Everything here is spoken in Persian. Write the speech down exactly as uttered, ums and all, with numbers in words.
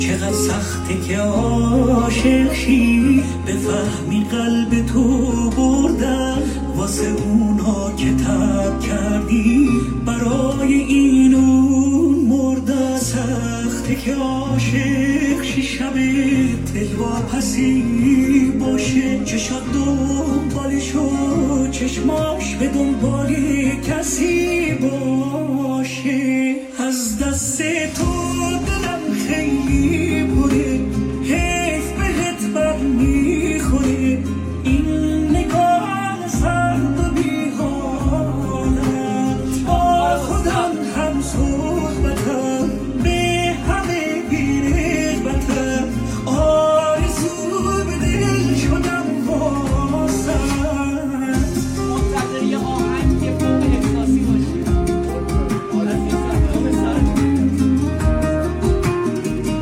چقدر سخته که عاشق شی، بفهمی قلب تو بردم واسه اونا که تب کردی، برای این اون مردم. سخته که عاشق شی، شب دلواپسی باشه، چشات دنبالشو چشماش به دنبال کسی باشه. از دست تو دلم خیلی